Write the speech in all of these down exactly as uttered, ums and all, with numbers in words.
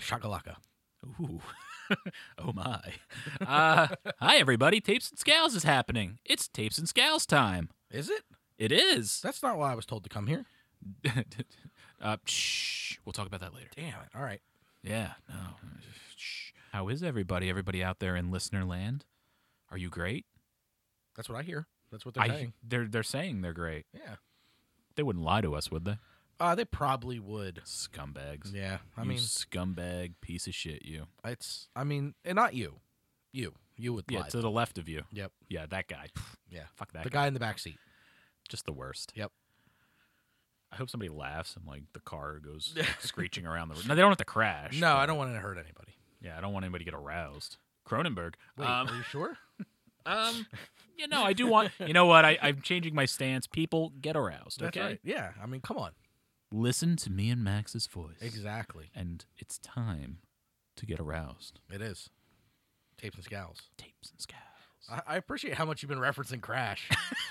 Shakalaka. Ooh. Oh, my. Uh, hi, everybody. Tapes and Scales is happening. It's Tapes and Scales time. Is it? It is. That's not why I was told to come here. uh, shh. We'll talk about that later. Damn it. All right. Yeah, no. Shh. How is everybody? Everybody out there in listener land? Are you great? That's what I hear. That's what they're I, saying. They're, they're saying they're great. Yeah. They wouldn't lie to us, would they? Uh, they probably would. Scumbags. Yeah. I You mean, scumbag piece of shit, you. it's, I mean, and not you. You. You would Yeah, lie. to the left of you. Yep. Yeah, that guy. Yeah. Fuck that The guy. guy in the back seat. Just the worst. Yep. I hope somebody laughs and, like, the car goes screeching around the road. No, they don't have to crash. No, but- I don't want to hurt anybody. Yeah, I don't want anybody to get aroused. Cronenberg. Wait, um, are you sure? um, you know, I do want. You know what? I, I'm changing my stance. People get aroused. That's Okay. right. Yeah. I mean, come on. Listen to me and Max's voice. Exactly. And it's time to get aroused. It is. Tapes and Scowls. Tapes and Scowls. I, I appreciate how much you've been referencing Crash.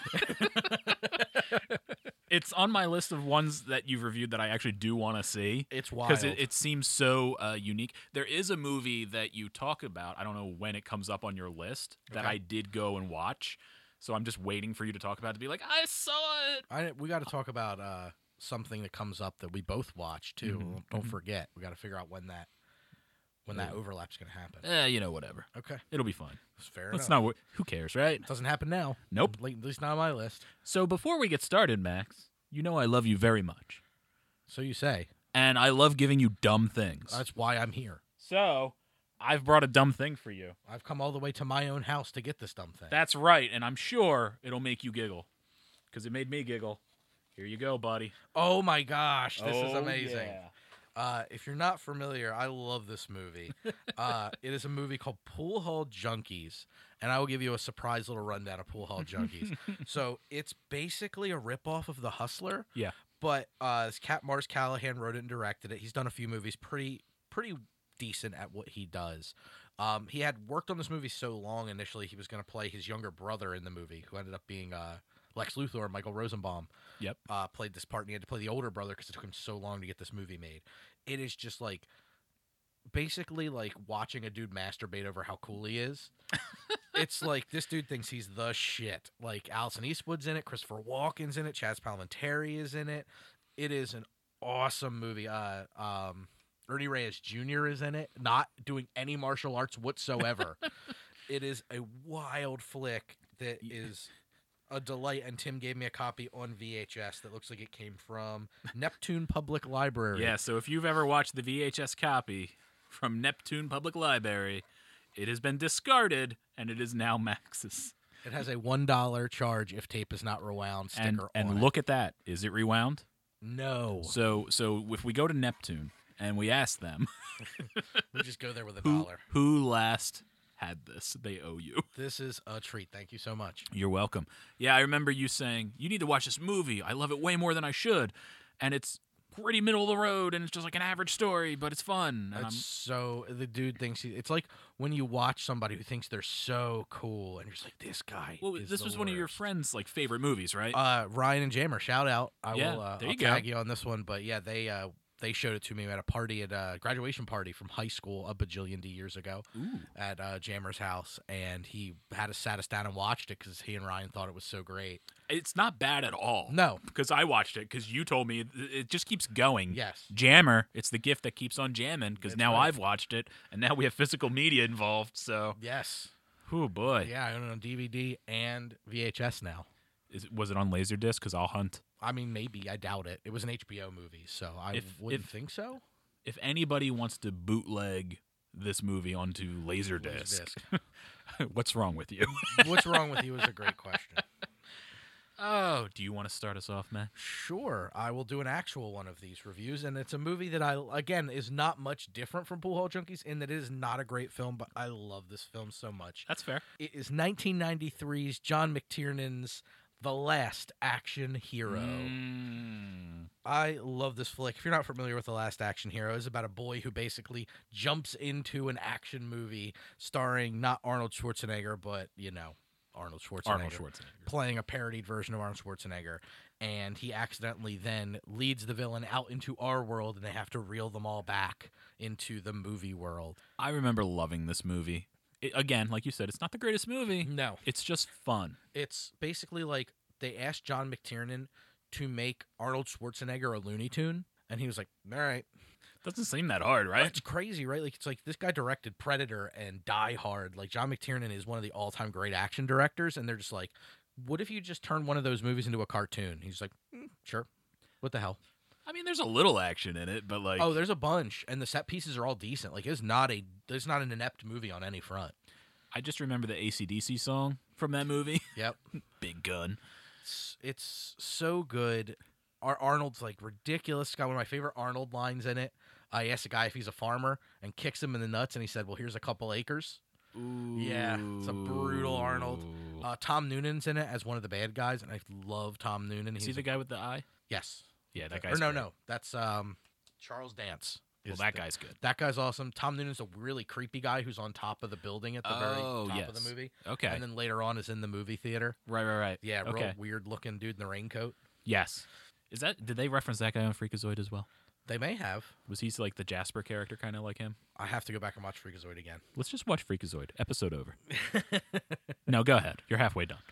It's on my list of ones that you've reviewed that I actually do want to see. It's wild. Because it, it seems so uh, unique. There is a movie that you talk about. I don't know when it comes up on your list that Okay. I did go and watch. So I'm just waiting for you to talk about it to be like, I saw it. I, we got to talk about uh, something that comes up that we both watch too. Mhm, Don't mhm. forget, we got to figure out when that when that overlap's going to happen. Eh, you know, whatever. Okay, It'll be fun. that's fair Let's enough. not. wor- Who cares, right? It doesn't happen now. Nope. At least not on my list. So before we get started, Max, you know I love you very much, So you say. and I love giving you dumb things. That's why I'm here. So I've brought a dumb thing for you. I've come all the way to my own house to get this dumb thing. That's right, and I'm sure it'll make you giggle, because it made me giggle. Here you go, buddy. oh my gosh, this is Oh, amazing. yeah. Uh, if you're not familiar, I love this movie. uh, it is a movie called Pool Hall Junkies, and I will give you a surprise little rundown of Pool Hall Junkies. So it's basically a ripoff of The Hustler. Yeah. But uh, this Cat Mars Callahan wrote it and directed it. He's done a few movies, pretty pretty decent at what he does. Um, he had worked on this movie so long initially, he was going to play his younger brother in the movie, who ended up being uh, Lex Luthor, Michael Rosenbaum. Yep. Uh, played this part, and he had to play the older brother because it took him so long to get this movie made. It is just like basically like watching a dude masturbate over how cool he is. It's like this dude thinks he's the shit. Like Allison Eastwood's in it, Christopher Walken's in it, Chaz Palminteri is in it. It is an awesome movie. Uh, um, Ernie Reyes Junior is in it, not doing any martial arts whatsoever. It is a wild flick that is a delight, and Tim gave me a copy on V H S that looks like it came from Neptune Public Library. Yeah, so if you've ever watched the V H S copy from Neptune Public Library, it has been discarded, and it is now Max's. It has a one dollar charge if tape is not rewound sticker And on and it. look at that. Is it rewound? No. So so if we go to Neptune and we ask them We just go there with a who, dollar. who last had this, they owe you. This is a treat. Thank you so much. You're welcome. Yeah, I remember you saying, you need to watch this movie. I love it way more than I should. And it's pretty middle of the road, and it's just like an average story, but it's fun. And It's so the dude thinks he, it's like when you watch somebody who thinks they're so cool, and you're just like, this guy. I'm, well, is this the was one of your worst. friends' like favorite movies, right? Uh, Ryan and Jammer, shout out. I Yeah, will. Uh, there I'll you go. tag you on this one, but yeah, they uh, they showed it to me at a party at a graduation party from high school a bajillion D years ago Ooh. at uh, Jammer's house, and he had us sat us down and watched it because he and Ryan thought it was so great. It's not bad at all. No, Because I watched it, because you told me it, it just keeps going. yes, Jammer, it's the gift that keeps on jamming, because That's now right. I've watched it, and now we have physical media involved, so, yes, oh boy. yeah. I own it on D V D and V H S now. Is, was it on Laserdisc? Because I'll hunt. I mean, maybe. I doubt it. It was an H B O movie, so I If- wouldn't if- think so. If anybody wants to bootleg this movie onto Laserdisc, what's wrong with you? What's wrong with you is a great question. Oh, do you want to start us off, Matt? Sure, I will do an actual one of these reviews, and it's a movie that I, again, is not much different from Pool Hall Junkies in that it is not a great film, but I love this film so much. That's fair. It is nineteen ninety-three's John McTiernan's The Last Action Hero. Mm. I love this flick. If you're not familiar with The Last Action Hero, it's about a boy who basically jumps into an action movie starring not Arnold Schwarzenegger, but, you know, Arnold Schwarzenegger. Arnold Schwarzenegger. Playing a parodied version of Arnold Schwarzenegger. and he accidentally then leads the villain out into our world, and they have to reel them all back into the movie world. I remember loving this movie. It, again, like you said, it's not the greatest movie. No. It's just fun. It's basically like they asked John McTiernan to make Arnold Schwarzenegger a Looney Tune, and he was like, all right. Doesn't seem that hard, right? It's crazy, right? Like, it's like this guy directed Predator and Die Hard. Like, John McTiernan is one of the all-time great action directors, and they're just like, what if you just turn one of those movies into a cartoon? He's like, mm, sure. What the hell? I mean, there's a little action in it, but like, Oh, there's a bunch, and the set pieces are all decent. Like, it's not a, there's not an inept movie on any front. I just remember the A C D C song from that movie. Yep. Big Gun. It's, it's so good. Ar- Arnold's like ridiculous. It's got one of my favorite Arnold lines in it. I asked a guy if he's a farmer and kicks him in the nuts, and he said, well, here's a couple acres. Ooh. Yeah, it's a brutal Arnold. Uh, Tom Noonan's in it as one of the bad guys, and I love Tom Noonan. Is He's he the a- guy with the eye? Yes. Yeah, that Or guy's no, great. no. That's um, Charles Dance. Well, is that the- guy's good. That guy's awesome. Tom Noonan's a really creepy guy who's on top of the building at the very Oh, top yes. of the movie. Okay. And then later on is in the movie theater. Right, right, right. Yeah, real Okay. weird looking dude in the raincoat. Yes. Is that? Did they reference that guy on Freakazoid as well? They may have. Was he like the Jasper character, kind of like him? I have to go back and watch Freakazoid again. Let's just watch Freakazoid. Episode over. No, go ahead. You're halfway done.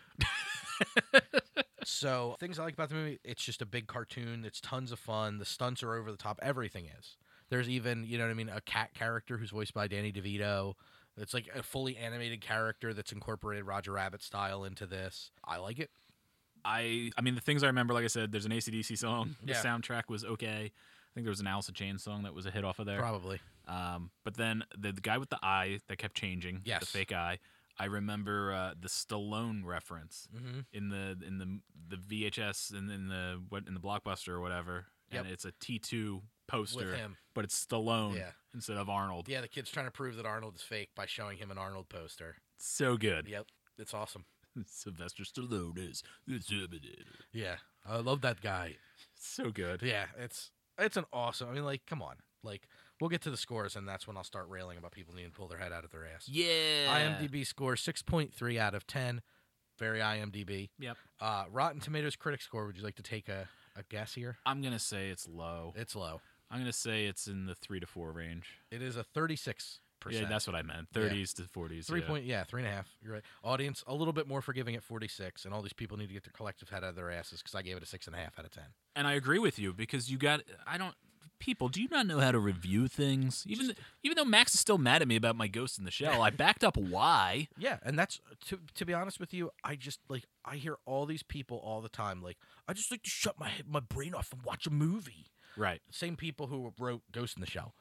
So, things I like about the movie, it's just a big cartoon. It's tons of fun. The stunts are over the top. Everything is. There's even, you know what I mean, a cat character who's voiced by Danny DeVito. It's like a fully animated character that's incorporated Roger Rabbit style into this. I like it. I I mean, the things I remember, like I said, there's an A C D C song. The Yeah. soundtrack was okay. I think there was an Alice in Chains song that was a hit off of there. Probably. Um, but then the, the guy with the eye that kept changing, Yes. the fake eye. I remember uh, the Stallone reference Mm-hmm. in the in the the V H S and in, in the what in the Blockbuster or whatever, and Yep. it's a T two poster, With him. but it's Stallone Yeah. instead of Arnold. Yeah, the kid's trying to prove that Arnold is fake by showing him an Arnold poster. So good. Yep. It's awesome. Sylvester Stallone is Yeah. I love that guy. so good. Yeah, it's it's an awesome. I mean, like, come on. Like, we'll get to the scores, and that's when I'll start railing about people needing to pull their head out of their ass. Yeah. IMDb score six point three out of ten. Very IMDb. Yep. Uh, Rotten Tomatoes critic score. Would you like to take a, a guess here? I'm gonna say it's low. It's low. I'm gonna say it's in the three to four range. It is a thirty-six percent. Yeah, that's what I meant. Thirties to forties. Three yeah. point, yeah, three and a half. You're right. Audience a little bit more forgiving at forty-six, and all these people need to get their collective head out of their asses because I gave it a six and a half out of ten. And I agree with you because you got. I don't. People, do you not know how to review things? Even th- even though Max is still mad at me about my Ghost in the Shell, I backed up why. Yeah, and that's to to be honest with you, I just like I hear all these people all the time like I just like to shut my head, my brain off and watch a movie. Right. Same people who wrote Ghost in the Shell.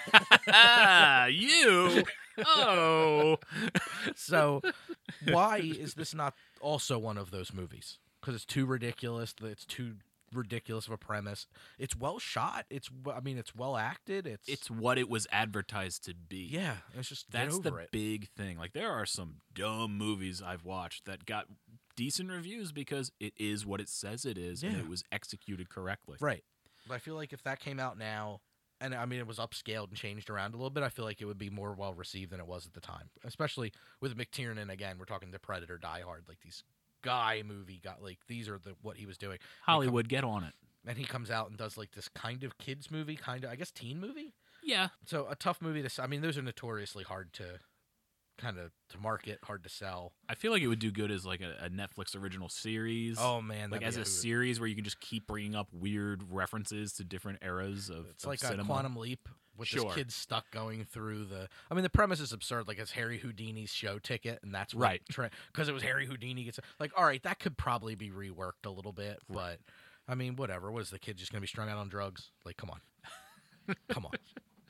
Ah, you. Oh. So why is this not also one of those movies? Because it's too ridiculous. It's too ridiculous of a premise. It's well shot. It's w- I mean it's well acted. It's It's what it was advertised to be. yeah. It's just get That's over the it. big thing. Like there are some dumb movies I've watched that got decent reviews because it is what it says it is and Yeah. it was executed correctly. Right. But I feel like if that came out now, and I mean it was upscaled and changed around a little bit, I feel like it would be more well received than it was at the time. Especially with McTiernan again. We're talking The Predator, Die Hard, like these guy movie got like these are the what he was doing. Hollywood, get on it. And he comes out and does like this kind of kids movie, kind of I guess teen movie. Yeah. So a tough movie to. s- I mean, those are notoriously hard to kind of to market, hard to sell. I feel like it would do good as like a, a Netflix original series. Oh man, like that'd as be a series where you can just keep bringing up weird references to different eras of It's of like cinema. a Quantum Leap with Sure. this kid stuck going through the. I mean, the premise is absurd. Like it's Harry Houdini's show ticket, and that's what Right. Because it was Harry Houdini gets like. All right, that could probably be reworked a little bit, but I mean, whatever. What is the kid just gonna be strung out on drugs? Like, come on, come on.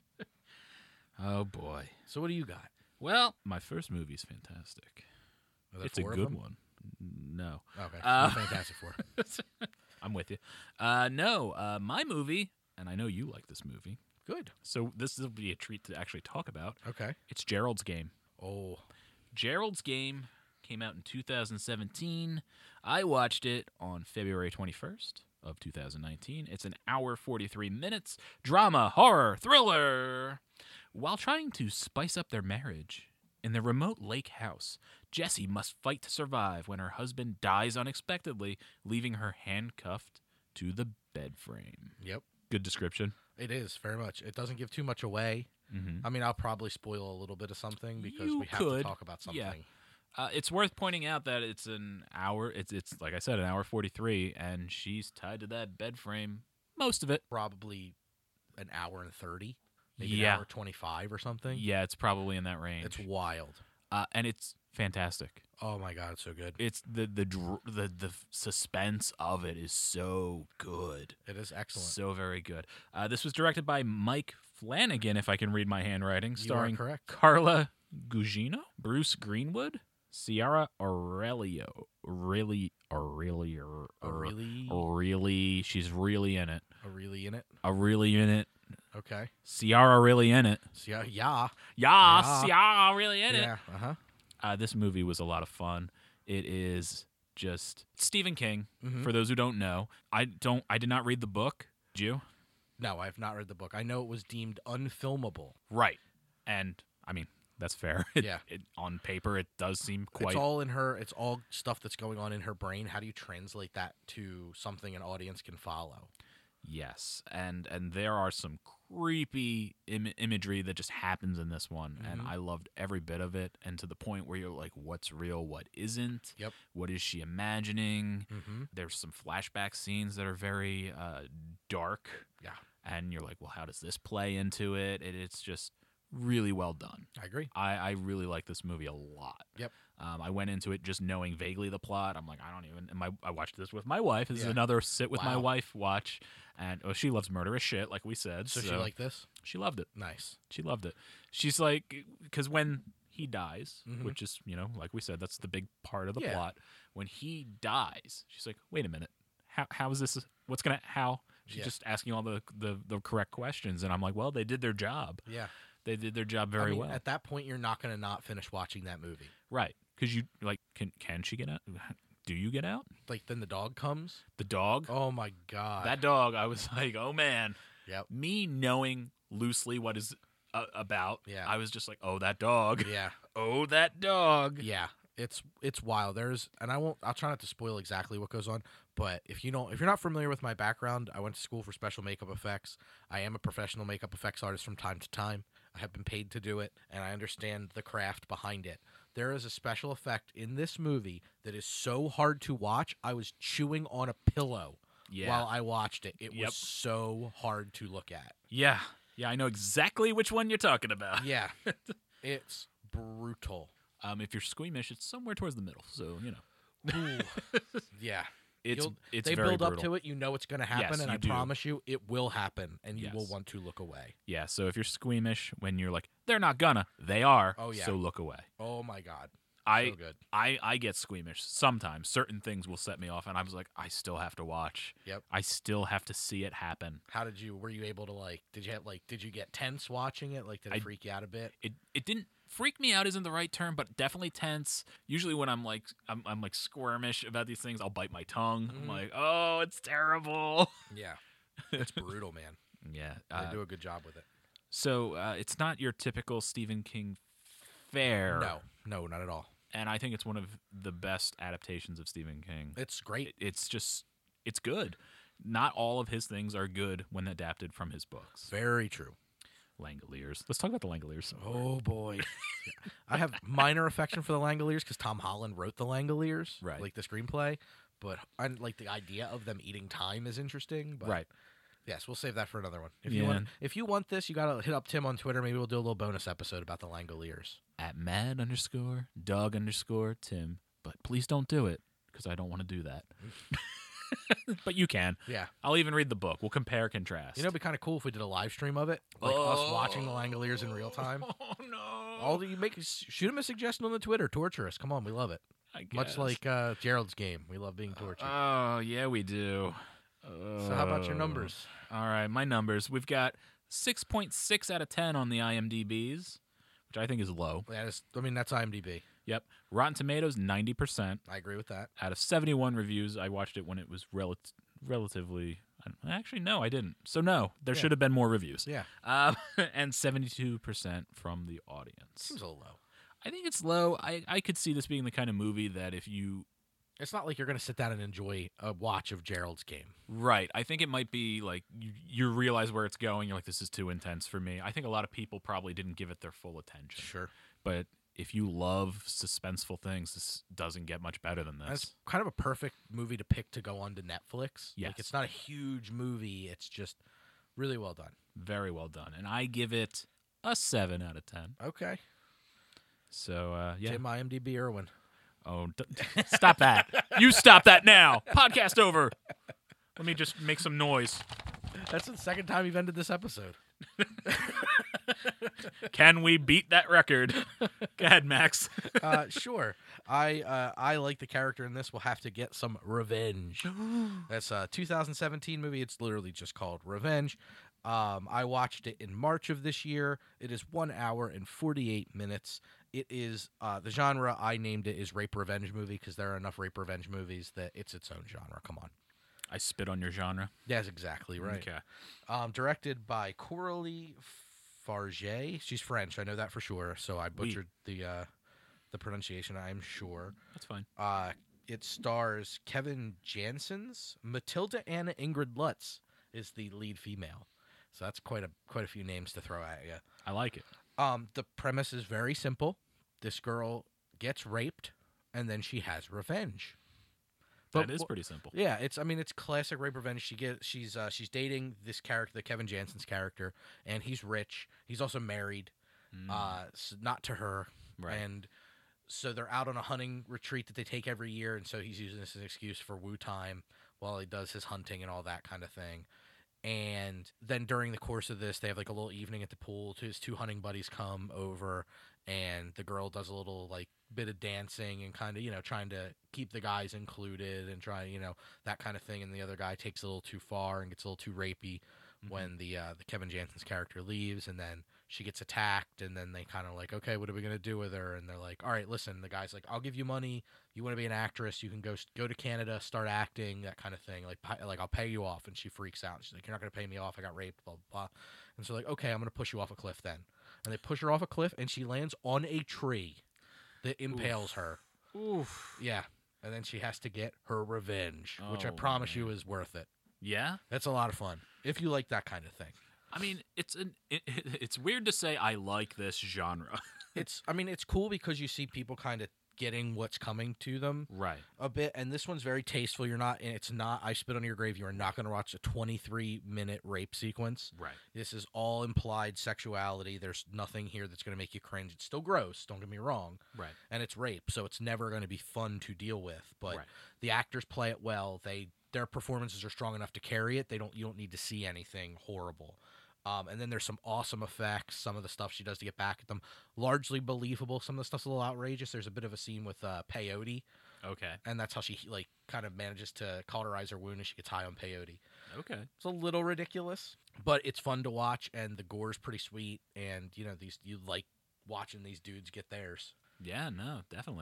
Oh boy. So what do you got? Well, my first movie's fantastic. Are there It's a four of good them? one. No. Okay, Uh, Fantastic Four. I'm with you. Uh, no, uh, my movie, and I know you like this movie, Good. so this will be a treat to actually talk about. Okay. It's Gerald's Game. Oh, Gerald's Game came out in two thousand seventeen. I watched it on February twenty-first of two thousand nineteen. It's an hour forty-three minutes, drama, horror, thriller. While trying to spice up their marriage In the remote lake house, Jessie must fight to survive when her husband dies unexpectedly, leaving her handcuffed to the bed frame. Yep. Good description. It is, very much. It doesn't give too much away. Mm-hmm. I mean, I'll probably spoil a little bit of something because You we have could. to talk about something. Yeah. Uh, it's worth pointing out that it's an hour. It's it's like I said, an hour forty-three, and she's tied to that bed frame most of it. Probably an hour and thirty, maybe Yeah. an hour twenty-five or something. Yeah, it's probably in that range. It's wild. uh, and it's fantastic. Oh my god, it's so good. It's the the dr- the the suspense of it is so good. It is excellent. So very good. Uh, this was directed by Mike Flanagan, if I can read my handwriting, You are starring correct. Carla Gugino, Bruce Greenwood, Ciara Aurelio. Really, Aurelio. A really, Really, she's really in it. a really in it. A really in it. Okay. Ciara really in it. So yeah, yeah, Yeah, Yeah. Ciara really in it. yeah. Uh huh. Uh, this movie was a lot of fun. It is just Stephen King. Mhm. For those who don't know, I don't. I did not read the book. Did you? No, I have not read the book. I know it was deemed unfilmable. Right. And I mean, that's fair. It- Yeah. It, on paper, it does seem quite. It's all in her. It's all stuff that's going on in her brain. How do you translate that to something an audience can follow? Yes, and and there are some creepy Im- imagery that just happens in this one, and Mhm. I loved every bit of it. And to the point where you're like, "What's real? What isn't? Yep. What is she imagining?" Mm-hmm. There's some flashback scenes that are very uh, dark. Yeah. And you're like, well, how does this play into it? it it's just really well done. I agree. I, I really like this movie a lot. Yep. Um, I went into it just knowing vaguely the plot. I'm like, I don't even. And my I watched this with my wife. This is Yeah. another sit with my Wow. wife watch, and oh, she loves murderous shit, like we said. So, So, she liked this? she loved it. Nice. She loved it. She's like, because when he dies, Mhm. which is, you know, like we said, that's the big part of the Yeah. plot. When he dies, she's like, wait a minute, how how is this? What's gonna how? She's Yeah. just asking all the, the the correct questions, and I'm like, well, they did their job. Yeah. They did their job very I mean, well. At that point, you're not going to not finish watching that movie. Right. Because you, like, can can she get out? Do you get out? Like, then the dog comes. The dog? Oh my god. That dog, I was like, oh, man. Yep. Me knowing loosely what is uh, about, Yeah. I was just like, oh, that dog. Yeah. Oh, that dog. Yeah. It's it's wild. There's and I won't. I'll try not to spoil exactly what goes on. But if you don't, if you're not familiar with my background, I went to school for special makeup effects. I am a professional makeup effects artist from time to time. I have been paid to do it, and I understand the craft behind it. There is a special effect in this movie that is so hard to watch. I was chewing on a pillow Yeah. while I watched it. It Yep. was so hard to look at. Yeah. Yeah, I know exactly which one you're talking about. Yeah, it's brutal. Um, if you're squeamish, it's somewhere towards the middle. So, you know. Ooh. Yeah. It's, You'll- it's they very build up brutal. to it. You know it's going to happen, Yes, and you I do. promise you, it will happen, and you will Yes. want to look away. Yeah, so if you're squeamish, when you're like, they're not gonna, they are. Oh, yeah. So look away. Oh my god, I so good. I I get squeamish sometimes. Certain things will set me off, and I was like, I still have to watch. Yep. I still have to see it happen. How did you? Were you able to like? Did you have like? Did you get tense watching it? Like, did it I- freak you out a bit? It it didn't freak me out isn't the right term, but definitely tense. Usually when I'm like I'm I'm like squirmish about these things, I'll bite my tongue. I'm Mhm. like, oh, it's terrible. Yeah, it's brutal, man. Yeah. They uh, do a good job with it. so uh, it's not your typical Stephen King fare. No, no, not at all. And I think it's one of the best adaptations of Stephen King. It's great. It- it's just it's good. Not all of his things are good when adapted from his books. Very true. Langoliers. Let's talk about the Langoliers. some more. Oh boy, I have minor affection for the Langoliers because Tom Holland wrote the Langoliers, Right. Like the screenplay, but I like the idea of them eating time is interesting. But Right. Yes, we'll save that for another one. If you Yeah. want, if you want this, you gotta hit up Tim on Twitter. Maybe we'll do a little bonus episode about the Langoliers. At mad underscore dog underscore Tim. But please don't do it because I don't want to do that. But you can. Yeah, I'll even read the book. We'll compare contrast. you know, it'd be kind of cool if we did a live stream of it, like us watching the Langoliers in real time. Oh no! All the, you make shoot him a suggestion on the Twitter. Torture us. Come on, we love it. I Much guess. like uh, Gerald's game, we love being tortured. Oh yeah, we do. so how about your Oh. numbers? All right, my numbers. We've got six point six out of ten on the IMDb's, which I think is low. That is, I mean, that's IMDb. Yep. Rotten Tomatoes, ninety percent. I agree with that. Out of seventy-one reviews, I watched it when it was rel- relatively... I don't- Actually, no, I didn't. So, no, there Yeah. should have been more reviews. Yeah, Um, and seventy-two percent from the audience. seems a little low. I think it's low. I, I could see this being the kind of movie that if you... It's not like you're going to sit down and enjoy a watch of Gerald's Game. Right. I think it might be like you, you realize where it's going. You're like, this is too intense for me. I think a lot of people probably didn't give it their full attention. Sure. But if you love suspenseful things, this doesn't get much better than And this. it's kind of a perfect movie to pick to go onto Netflix. Yes. Like, it's not a huge movie. It's just really well done. Very well done. And I give it a seven out of ten. Okay. So, uh, yeah. Tim IMDb Irwin. Oh, d- stop that. You stop that now. Podcast over. Let me just make some noise. That's the second time you've ended this episode. Can we beat that record? Go ahead, Max. uh, sure. I uh, I like the character in this. We'll have to get some revenge. That's a two thousand seventeen movie. It's literally just called Revenge. Um, I watched it in March of this year. It is one hour and forty-eight minutes. It is uh, the genre I named it is rape revenge movie because there are enough rape revenge movies that it's its own genre. Come on. I spit on your genre. That's exactly right. Okay. Um, directed by Coralie Farge. She's French. I know that for sure. So I butchered oui. the uh, the pronunciation. I'm sure. That's fine. Uh, it stars Kevin Jansons. Matilda Anna Ingrid Lutz is the lead female. So that's quite a quite a few names to throw at you. I like it. Um, the premise is very simple. This girl gets raped, and then she has revenge. But, that is pretty simple. Yeah, it's. I mean, it's classic rape revenge. She get she's uh, she's dating this character, the Kevin Jansons character, and he's rich. He's also married, mm. uh, so not to her. Right. And so they're out on a hunting retreat that they take every year, and so he's using this as an excuse for woo time while he does his hunting and all that kind of thing. And then during the course of this, they have like a little evening at the pool. His two hunting buddies come over, and the girl does a little like bit of dancing and kind of, you know, trying to keep the guys included and try, you know, that kind of thing. And the other guy takes it a little too far and gets a little too rapey mm-hmm. when the uh, the Kevin Jansons character leaves, and then she gets attacked, and then they kind of like, okay, what are we gonna do with her? And they're like, all right, listen, the guy's like, I'll give you money. You want to be an actress? You can go go to Canada, start acting, that kind of thing. Like, like I'll pay you off. And she freaks out. She's like, you're not gonna pay me off. I got raped. Blah blah. blah. And so like, okay, I'm gonna push you off a cliff then. And they push her off a cliff, and she lands on a tree that impales Oof. her. Oof. Yeah. And then she has to get her revenge, oh, which I promise man. you is worth it. Yeah, that's a lot of fun if you like that kind of thing. I mean, it's an it, it's weird to say I like this genre. it's I mean, it's cool because you see people kind of getting what's coming to them right a bit, and this one's very tasteful. You're not and it's not I Spit on Your Grave. You are not going to watch a twenty-three minute rape sequence. Right. This is all implied sexuality. There's nothing here that's going to make you cringe. It's still gross, don't get me wrong. Right. And it's rape, so it's never going to be fun to deal with, but right. the actors play it well. They their performances are strong enough to carry it. They don't you don't need to see anything horrible. Um, and then there's some awesome effects. Some of the stuff she does to get back at them, largely believable. Some of the stuff's a little outrageous. There's a bit of a scene with uh, peyote. Okay. And that's how she like kind of manages to cauterize her wound, and she gets high on peyote. Okay. It's a little ridiculous, but it's fun to watch, and the gore's pretty sweet. And you know these you like watching these dudes get theirs. Yeah. No. Definitely.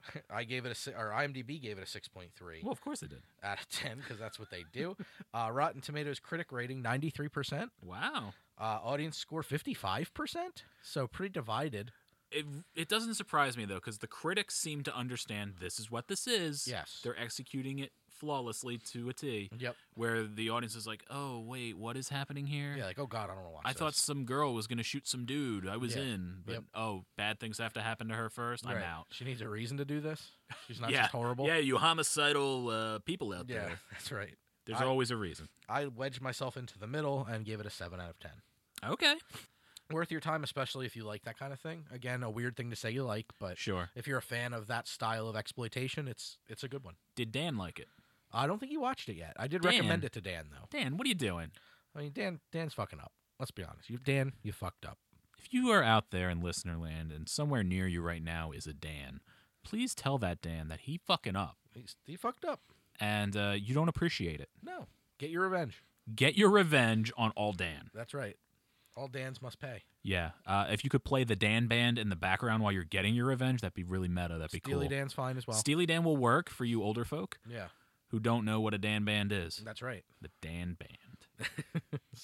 I gave it a, or IMDb gave it a six point three. Well, of course it did. Out of ten, because that's what they do. uh, Rotten Tomatoes critic rating, ninety-three percent. Wow. Uh, audience score, fifty-five percent. So pretty divided. It, it doesn't surprise me, though, because the critics seem to understand this is what this is. Yes. They're executing it flawlessly to a T. Yep. Where the audience is like, oh, wait, what is happening here? Yeah, like, oh, God, I don't want to watch I this. thought some girl was going to shoot some dude. I was yeah. in. But, yep. oh, bad things have to happen to her first? Right. I'm out. She needs a reason to do this? She's not yeah. just horrible? Yeah, you homicidal uh, people out yeah, there. that's right. There's I, always a reason. I wedged myself into the middle and gave it a seven out of ten. Okay. Worth your time, especially if you like that kind of thing. Again, a weird thing to say you like, but sure. if you're a fan of that style of exploitation, it's it's a good one. Did Dan like it? I don't think he watched it yet. I did Dan. recommend it to Dan, though. Dan, what are you doing? I mean, Dan Dan's fucking up. Let's be honest. You, Dan, you fucked up. If you are out there in listener land and somewhere near you right now is a Dan, please tell that Dan that he fucking up. He's, he fucked up. And uh, you don't appreciate it. No. Get your revenge. Get your revenge on all Dan. That's right. All Dans must pay. Yeah. Uh, if you could play the Dan band in the background while you're getting your revenge, that'd be really meta. That'd be Steely cool. Steely Dan's fine as well. Steely Dan will work for you older folk. Yeah. Who don't know what a Dan band is. That's right. The Dan band.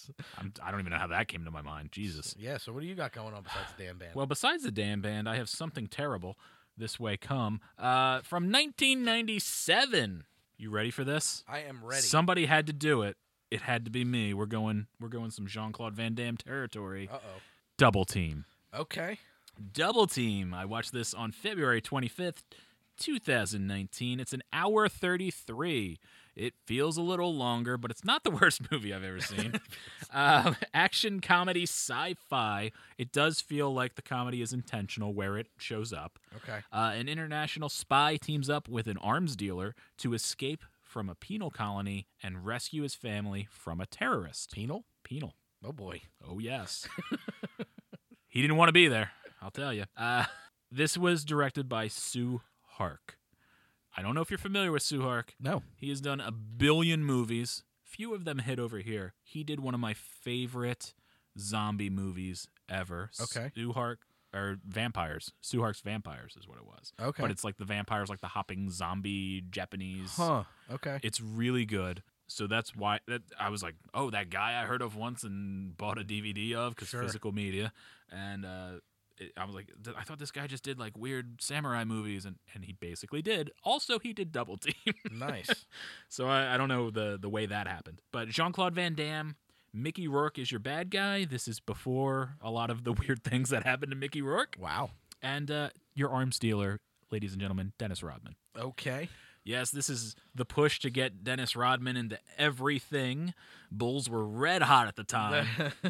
I'm, I don't even know how that came to my mind. Jesus. Yeah, so what do you got going on besides the damn band? Well, besides the damn band, I have something terrible this way come. Uh, from nineteen ninety-seven. You ready for this? I am ready. Somebody had to do it. It had to be me. We're going we're going some Jean-Claude Van Damme territory. Uh-oh. Double Team. Okay. Double Team. I watched this on February twenty-fifth, twenty nineteen. It's an hour thirty-three. It feels a little longer, but it's not the worst movie I've ever seen. uh, action, comedy, sci-fi. It does feel like the comedy is intentional where it shows up. Okay. Uh, an international spy teams up with an arms dealer to escape from a penal colony and rescue his family from a terrorist. Penal? Penal. Oh, boy. Oh, yes. He didn't want to be there, I'll tell you. Uh, this was directed by Sue Hark. I don't know if you're familiar with Sue Hark. No. He has done a billion movies. Few of them hit over here. He did one of my favorite zombie movies ever. Okay. Sue Hark, or Vampires. Sue Hark's Vampires is what it was. Okay. But it's like the vampires, like the hopping zombie Japanese. Huh. Okay. It's really good. So that's why that I was like, oh, that guy I heard of once and bought a D V D of because Sure. physical media. And uh, it, I was like, th- I thought this guy just did like weird samurai movies, and, and he basically did. Also, he did Double Team. Nice. So I, I don't know the the way that happened. But Jean-Claude Van Damme, Mickey Rourke is your bad guy. This is before a lot of the weird things that happened to Mickey Rourke. Wow. And uh, your arms dealer, ladies and gentlemen, Dennis Rodman. Okay. Yes, this is the push to get Dennis Rodman into everything. Bulls were red hot at the time.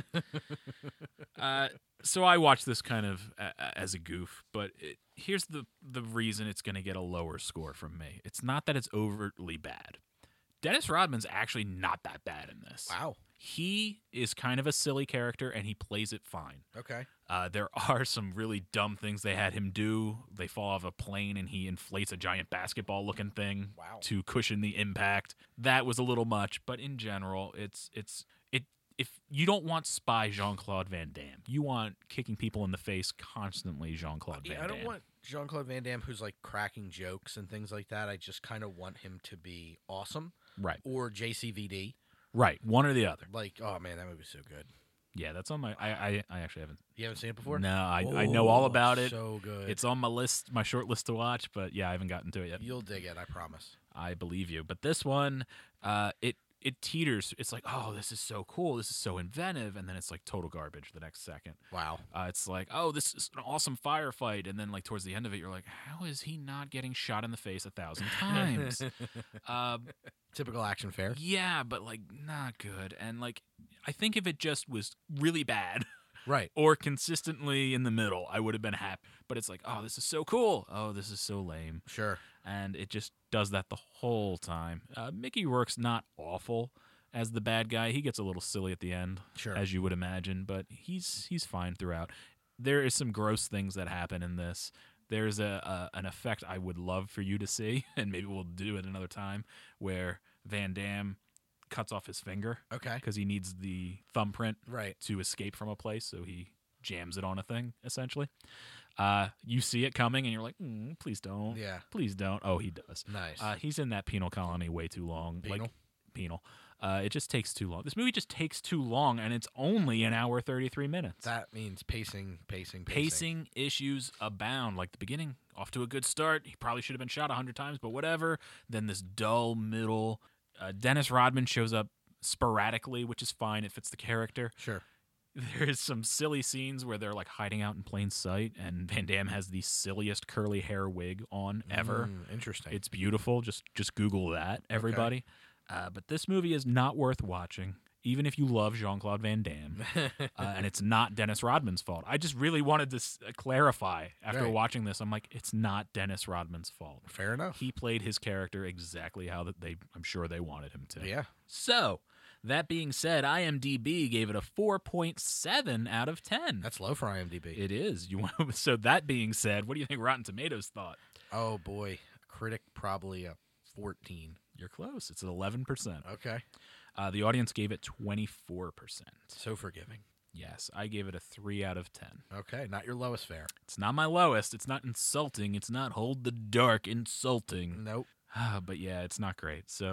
uh, so I watched this kind of a- as a goof, but it, here's the, the reason it's going to get a lower score from me. It's not that it's overtly bad. Dennis Rodman's actually not that bad in this. Wow. He is kind of a silly character, and he plays it fine. Okay. Uh, there are some really dumb things they had him do. They fall off a plane, and he inflates a giant basketball-looking thing Wow. to cushion the impact. That was a little much, but in general, it's it's it. If you don't want spy Jean-Claude Van Damme, you want kicking people in the face constantly Jean-Claude Van Yeah, Damme. I don't want Jean-Claude Van Damme who's like cracking jokes and things like that. I just kind of want him to be awesome. Right, Or J C V D. right, one or the other. Like, oh man, that movie's so good. Yeah, that's on my. I I, I actually haven't. You haven't seen it before? No, I I know all Oh, about it. So good. It's on my list, my short list to watch, but yeah, I haven't gotten to it yet. You'll dig it, I promise. I believe you. But this one, uh, it it teeters. It's like, oh, this is so cool. This is so inventive, and then it's like total garbage the next second. Wow. Uh, it's like, oh, this is an awesome firefight, and then like towards the end of it, you're like, how is he not getting shot in the face a thousand times? uh, Typical action fare. yeah, but like not good. And like, I think if it just was really bad. Right. Or consistently in the middle, I would have been happy. But it's like, oh, this is so cool. Oh, this is so lame. Sure. And it just does that the whole time. Uh, Mickey Rourke's not awful as the bad guy. He gets a little silly at the end, Sure. as you would imagine, but he's he's fine throughout. There is some gross things that happen in this. There's a, a an effect I would love for you to see, and maybe we'll do it another time, where Van Damme cuts off his finger Okay. because he needs the thumbprint Right. to escape from a place, so he jams it on a thing, essentially. Uh, you see it coming, and you're like, mm, please don't. Yeah. Please don't. Oh, he does. Nice. Uh, he's in that penal colony way too long. Penal? Like, penal. Uh, it just takes too long. This movie just takes too long, and it's only an hour thirty-three minutes. that means pacing, pacing, pacing. Pacing issues abound. Like the beginning, off to a good start. He probably should have been shot a hundred times, but whatever. Then this dull middle. Uh, Dennis Rodman shows up sporadically, which is fine. It fits the character. Sure. There's some silly scenes where they're like hiding out in plain sight, and Van Damme has the silliest curly hair wig on ever. Mm, interesting. It's beautiful. Just just Google that, everybody. Uh, but this movie is not worth watching, even if you love Jean-Claude Van Damme. uh, and it's not Dennis Rodman's fault. I just really wanted to s- uh, clarify after Right. watching this. I'm like, it's not Dennis Rodman's fault. Fair enough. He played his character exactly how that they, I'm sure they wanted him to. Yeah. So, that being said, IMDb gave it a four point seven out of ten. That's low for IMDb. It is. You want, so that being said, what do you think Rotten Tomatoes thought? Oh boy, critic probably a fourteen. You're close. It's at eleven percent. Okay. Uh, the audience gave it twenty-four percent. So forgiving. Yes, I gave it a three out of ten. Okay, not your lowest fare. It's not my lowest. It's not insulting. It's not hold the dark insulting. Nope. but yeah, it's not great. So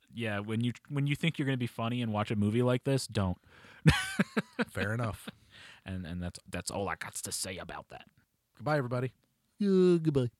yeah, when you when you think you're gonna be funny and watch a movie like this, don't. Fair enough. And and that's that's all I got to say about that. Goodbye, everybody. Uh, goodbye.